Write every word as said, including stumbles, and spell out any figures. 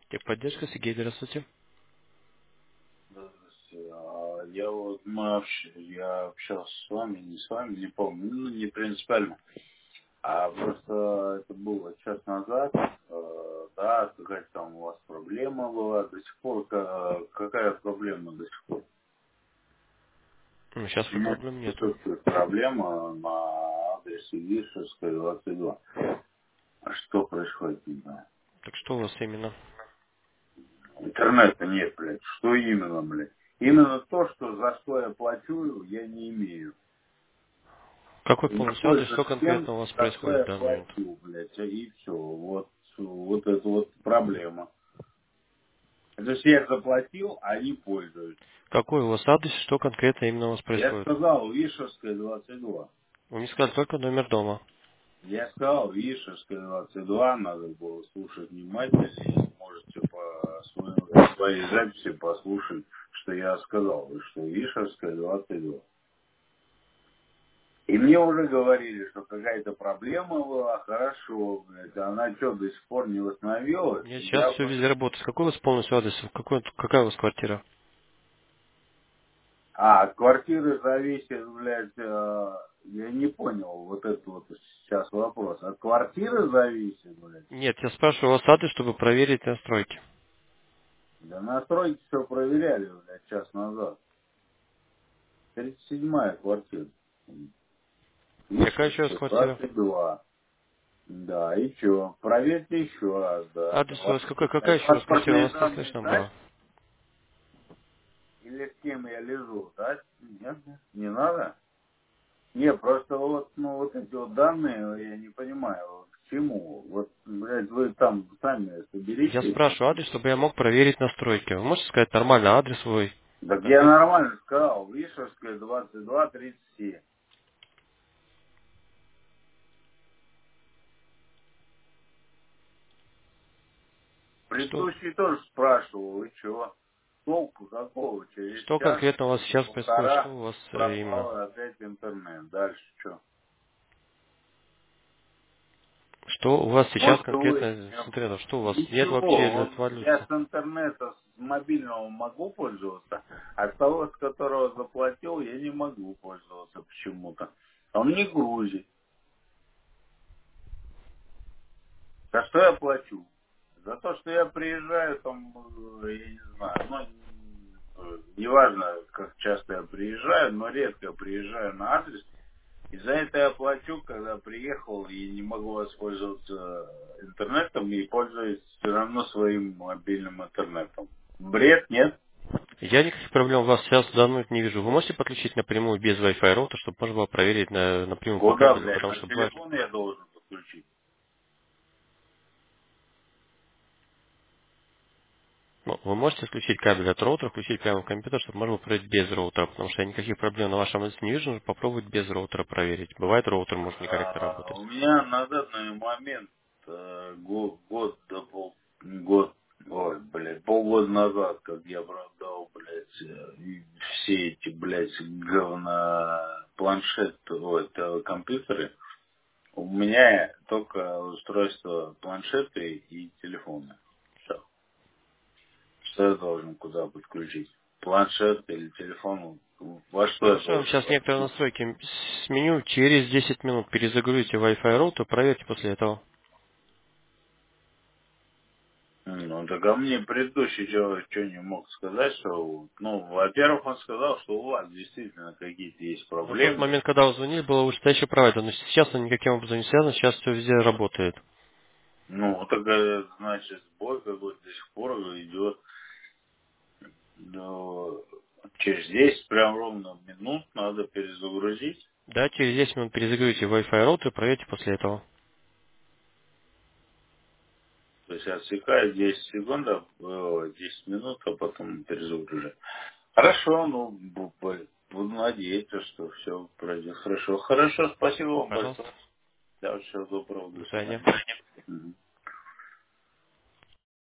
Техподдержка, Сергей, здравствуйте. Здравствуйте. А Я вот мы общ- я общался с вами, не с вами, не помню, ну не принципиально. А просто это было час назад, э, да, какая-то там у вас проблема была, до сих пор ка- какая проблема до сих пор? Ну, сейчас У уже меня проблем нету. присутствует проблема на адресе Вишерская, двадцать два. А что происходит, не знаю. Так что у вас именно? Интернета нет, блядь. Что именно, блядь? Именно то, что за что я плачу, я не имею. Какой Не полностью адрес, пользуюсь что тем, конкретно у вас за что происходит я в данный момент? плачу, блядь, и все. Вот, вот это вот проблема. То есть я заплатил, а не пользуюсь. Какой у вас адрес, что конкретно именно у вас Я происходит? сказал Вишерская двадцать два. Вы мне сказали только номер дома. Я сказал Вишерская двадцать два, надо было слушать внимательнее. Можете по своему- своей записи послушать, что я сказал, и что Вишерская двадцать два. И мне уже говорили, что какая-то проблема была, хорошо, блядь, она что, до сих пор не восстановилась? Я сейчас Я все везде работаю. Какой у вас полностью адрес? Какой, какая у вас квартира? А, от квартиры зависит, блядь, э, я не понял вот этот вот сейчас вопрос. От квартиры зависит, блядь? Нет, я спрашиваю у вас адрес, чтобы проверить настройки. Да настройки все проверяли, блядь, час назад. тридцать седьмая квартира. Какая еще раз Вишенская, квартира? двадцать два. Да, и что? Проверьте еще раз, да. Адрес у вас какой? Какая еще раз квартира? У Паспортные вас не данные слышно дать? было. Или с кем я лежу, да? Нет, не надо? Не, просто вот, ну, вот эти вот данные, я не понимаю, вот к чему. Вот, блядь, вы там сами Я соберитесь. спрашиваю адрес, чтобы я мог проверить настройки. Вы можете сказать нормально адрес свой? Так я Конкретно. нормально сказал, Вишерская, двадцать два тридцать семь. Что? Предыдущий тоже спрашивал, вы чего? Толку какого? Через Что час, конкретно у вас сейчас происходит? Что полтора у вас э, именно? пропал опять интернет. Дальше что? Что у вас сейчас Вот вы, конкретно с интернетом? Что у вас нет вообще или ничего, вот я отвалился? с интернета, с мобильного могу пользоваться, а с того, с которого заплатил, я не могу пользоваться почему-то. Он не грузит. За что я плачу? За то, что я приезжаю, там, э, я не знаю, ну, э, неважно, как часто я приезжаю, но редко приезжаю на адрес, и за это я плачу, когда приехал и не могу воспользоваться интернетом и пользуюсь все равно своим мобильным интернетом. Бред, нет? Я никаких проблем у вас сейчас в данный момент не вижу. Вы можете подключить напрямую без Wi-Fi роута, чтобы можно было проверить на, напрямую по Куда, кабелю, блядь, потому на что бывает... телефон я должен подключить? Ну, вы можете включить кабель от роутера, включить прямо в компьютер, чтобы можно было проверить без роутера, потому что я никаких проблем на вашем адресе не вижу, нужно попробовать без роутера проверить. Бывает роутер может некорректно А, работать. у меня на данный момент э, год, год до пол, год, ой, блядь, полгода назад, как я продал, блядь, э, и все эти, блядь, говно планшеты, ой, это компьютеры, у меня только устройство планшеты и телефона. Все. Что я должен куда подключить? Планшет или телефон? Во что я Хорошо, я вам должен сейчас некоторые подключить? настройки сменю. Через десять минут перезагрузите Wi-Fi роутер, проверьте после этого. Ну, так а мне предыдущий человек что не мог сказать, что, ну, во-первых, он сказал, что у вас действительно какие-то есть На тот проблемы. момент, когда вы звонили, было вышестоящий провайдер, но сейчас он никаким образом не связан, сейчас все везде работает. Ну, так э, значит, сбой какой-то до сих пор идет. Но через десять прям ровно минут надо перезагрузить. Да, через десять минут перезагрузите Wi-Fi роутер, проверьте после этого. То есть отсекает десять секунд, а, э, десять минут, а потом перезагружать. Хорошо, ну, бу- бу- буду надеяться, что все пройдет хорошо. Хорошо, спасибо вам Пожалуйста. большое. Да, всего доброго, До до свидания. свидания.